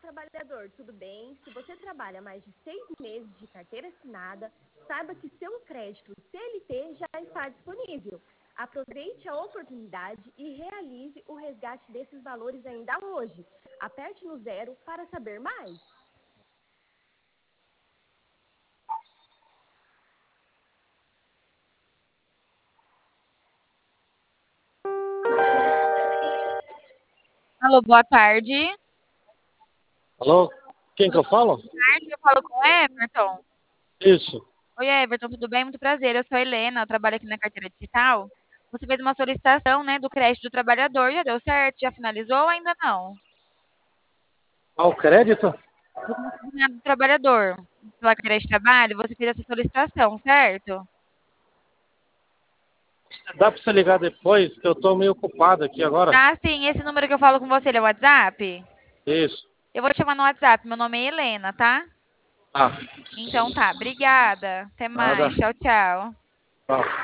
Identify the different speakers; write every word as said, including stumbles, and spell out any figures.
Speaker 1: trabalhador, tudo bem? Se você trabalha mais de seis meses de carteira assinada, saiba que seu crédito C L T já está disponível. Aproveite a oportunidade e realize o resgate desses valores ainda hoje. Aperte no zero para saber mais.
Speaker 2: Alô, boa tarde.
Speaker 3: Alô? Quem que eu falo?
Speaker 2: Boa tarde, eu falo com o Everton.
Speaker 3: Isso.
Speaker 2: Oi, Everton, tudo bem? Muito prazer. Eu sou a Helena, eu trabalho aqui na carteira digital. Você fez uma solicitação, né, do crédito do trabalhador. Já deu certo? Já finalizou ou ainda não?
Speaker 3: Ao crédito?
Speaker 2: Do consignado do trabalhador. Pela carteira de trabalho, você fez essa solicitação, certo?
Speaker 3: Dá pra você ligar depois, que eu tô meio ocupado aqui agora?
Speaker 2: Ah, sim, esse número que eu falo com você, ele é o WhatsApp?
Speaker 3: Isso.
Speaker 2: Eu vou te chamar no WhatsApp, meu nome é Helena, tá?
Speaker 3: Ah,
Speaker 2: Então tá, obrigada. Até
Speaker 3: nada.
Speaker 2: mais. Tchau, tchau.
Speaker 3: Tchau.